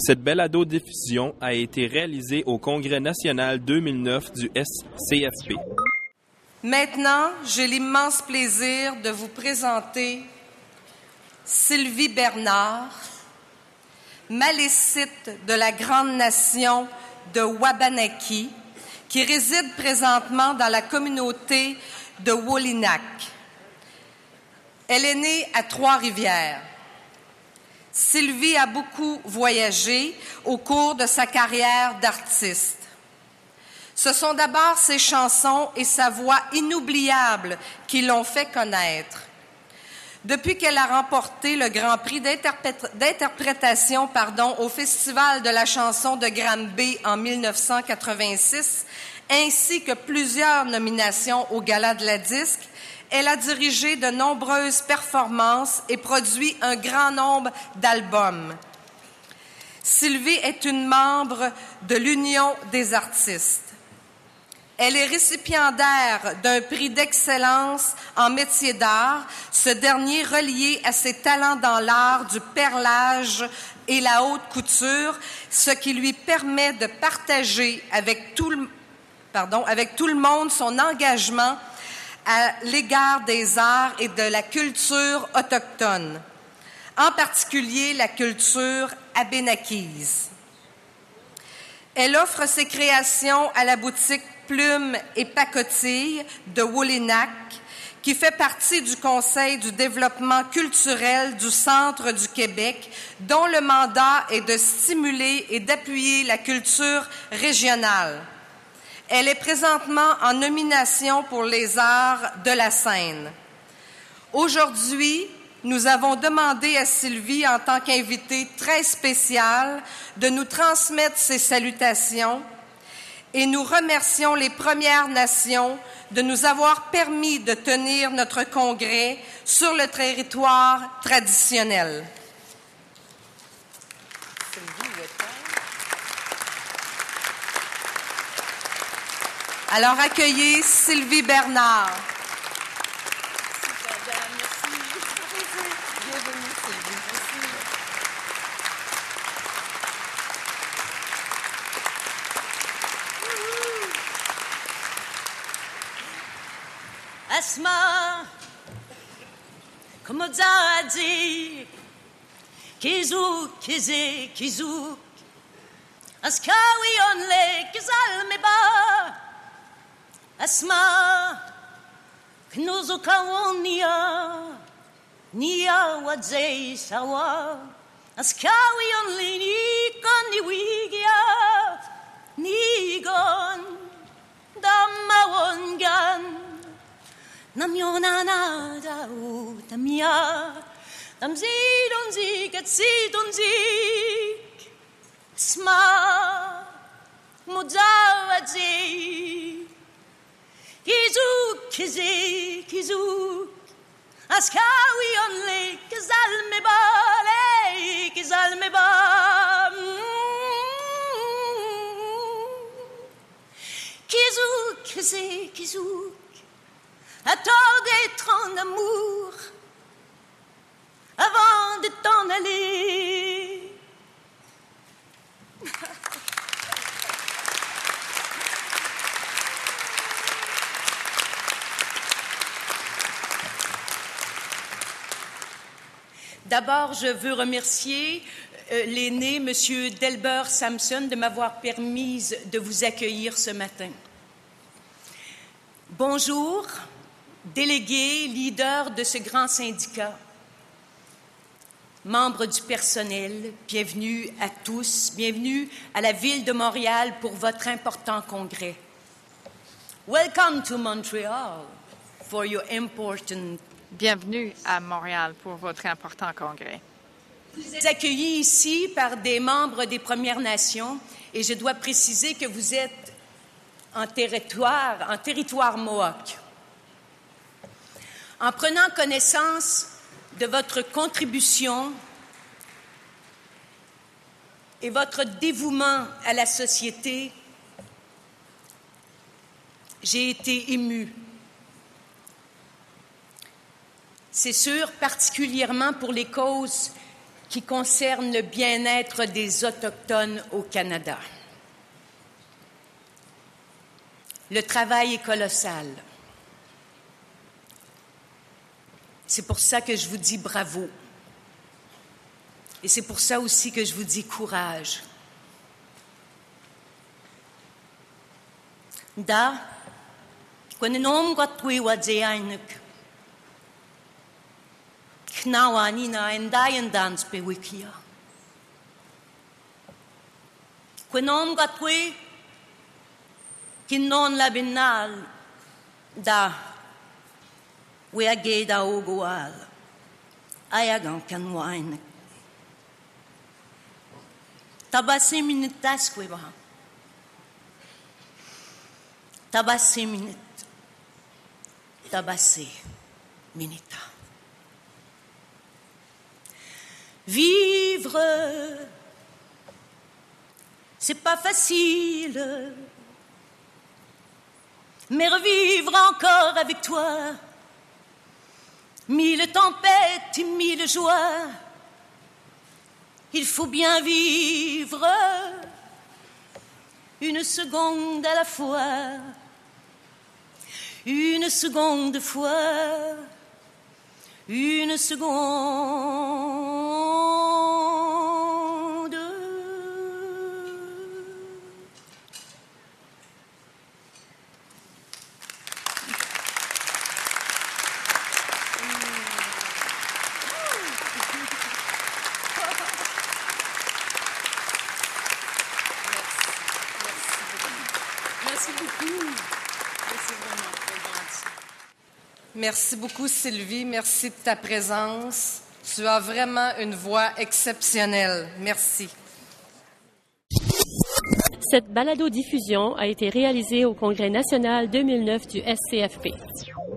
Cette balado-diffusion a été réalisée au Congrès national 2009 du SCFP. Maintenant, j'ai l'immense plaisir de vous présenter Sylvie Bernard, malécite de la grande nation de Wabanaki, qui réside présentement dans la communauté de Wolinack. Elle est née à Trois-Rivières. Sylvie a beaucoup voyagé au cours de sa carrière d'artiste. Ce sont d'abord ses chansons et sa voix inoubliable qui l'ont fait connaître. Depuis qu'elle a remporté le Grand Prix d'interprétation au Festival de la chanson de Granby en 1986, ainsi que plusieurs nominations au Gala de la disque, elle a dirigé de nombreuses performances et produit un grand nombre d'albums. Sylvie est une membre de l'Union des artistes. Elle est récipiendaire d'un prix d'excellence en métier d'art, ce dernier relié à ses talents dans l'art du perlage et la haute couture, ce qui lui permet de partager avec tout le monde son engagement à l'égard des arts et de la culture autochtone, en particulier la culture abénaquise. Elle offre ses créations à la boutique Plume et Pacotille de Wolinack, qui fait partie du Conseil du développement culturel du Centre du Québec, dont le mandat est de stimuler et d'appuyer la culture régionale. Elle est présentement en nomination pour les arts de la scène. Aujourd'hui, nous avons demandé à Sylvie, en tant qu'invitée très spéciale, de nous transmettre ses salutations et nous remercions les Premières Nations de nous avoir permis de tenir notre congrès sur le territoire traditionnel. Alors, accueillez Sylvie Bernard. Asma, Komodadi, Kizuk, Kizik, Kizuk, Askawi onle, Kizalmeba, Asma, Knuzukawonia, Nia Wadzei Sawa, Askawi only, Nikon Niwigia, Nigon, Damawongan. Namyona nada utamia, tamzidon zik et sidon zik, sma mudawadzi, kizuk kizik kizuk, askawi only kizalmeba le kizalmeba, kizuk kizik kizuk. À tort d'être en amour, avant de t'en aller. D'abord, je veux remercier l'aîné, M. Delbert Samson, de m'avoir permis de vous accueillir ce matin. Bonjour. Délégués, leaders de ce grand syndicat, membres du personnel, bienvenue à tous, bienvenue à la Ville de Montréal pour votre important congrès. Welcome to Montreal for your important... Bienvenue à Montréal pour votre important congrès. Vous êtes accueillis ici par des membres des Premières Nations et je dois préciser que vous êtes en territoire Mohawk. En prenant connaissance de votre contribution et votre dévouement à la société, j'ai été émue. C'est sûr, particulièrement pour les causes qui concerne le bien-être des Autochtones au Canada. Le travail est colossal. C'est pour ça que je vous dis bravo. Et c'est pour ça aussi que je vous dis courage. Da, kwenom gatwi wadzeainek. Knawanina endayen dans bewikia. Kwenom gatwi kinon labinal da weageda ogoal ayagan kanwainek. Tabase minitas kweba. Tabase minit. Tabase minita. Vivre, c'est pas facile. Mais revivre encore avec toi. Mille tempêtes, mille joies. Il faut bien vivre une seconde à la fois, une seconde fois, une seconde. Merci beaucoup, Sylvie. Merci de ta présence. Tu as vraiment une voix exceptionnelle. Merci. Cette balado-diffusion a été réalisée au Congrès national 2009 du SCFP.